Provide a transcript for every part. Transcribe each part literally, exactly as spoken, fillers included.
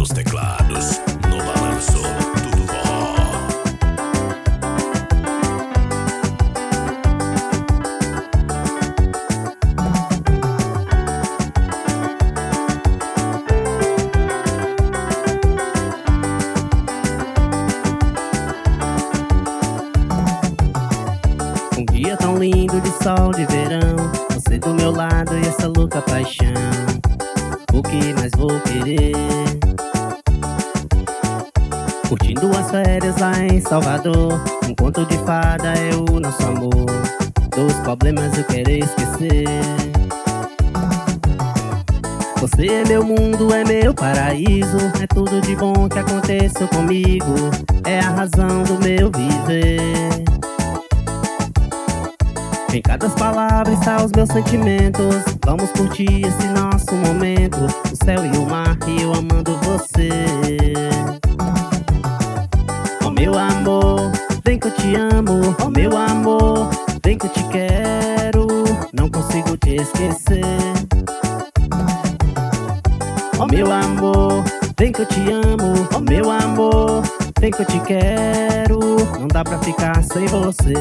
dos teclados, no balanço do forró. Um dia tão lindo de sol de verão, você do meu lado e essa louca paixão. O que mais vou querer? Curtindo as férias lá em Salvador, um conto de fada é o nosso amor. Dos problemas eu quero esquecer. Você é meu mundo, é meu paraíso, é tudo de bom que aconteceu comigo, é a razão do meu viver. Em cada palavra está os meus sentimentos. Vamos curtir esse nosso momento, o céu e o mar e eu amando você. Oh meu amor, vem que eu te amo. Oh meu amor, vem que eu te quero. Não consigo te esquecer. Oh meu amor, vem que eu te amo. Oh meu amor, vem que eu te quero. Não dá pra ficar sem você.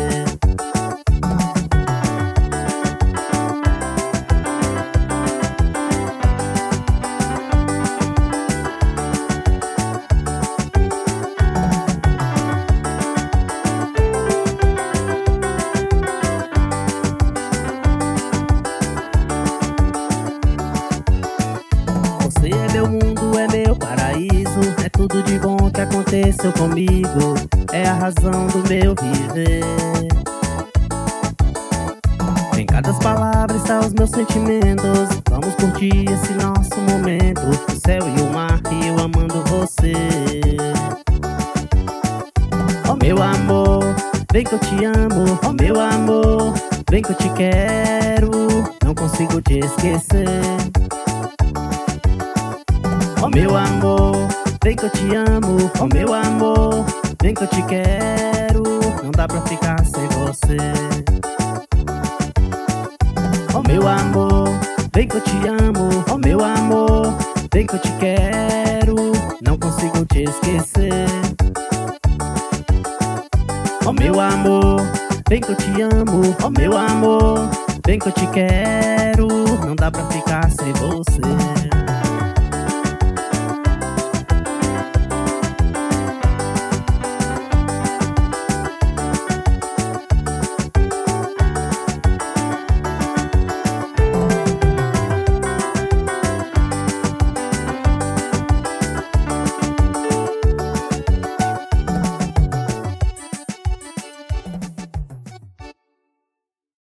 Você é meu mundo, é meu paraíso, é tudo de bom que aconteceu comigo, é a razão do meu viver. Em cada palavra está os meus sentimentos. Vamos curtir esse nosso momento, o céu e o mar e eu amando você. Oh meu amor, vem que eu te amo. Oh meu amor, vem que eu te quero. Não consigo te esquecer. Oh meu amor, vem que eu te amo. Oh meu amor, vem que eu te quero. Não dá pra ficar sem você. Oh meu amor, vem que eu te amo. Oh meu amor, vem que eu te quero. Não consigo te esquecer. Oh meu amor, vem que eu te amo. Oh meu amor, vem que eu te quero. Não dá pra ficar sem você.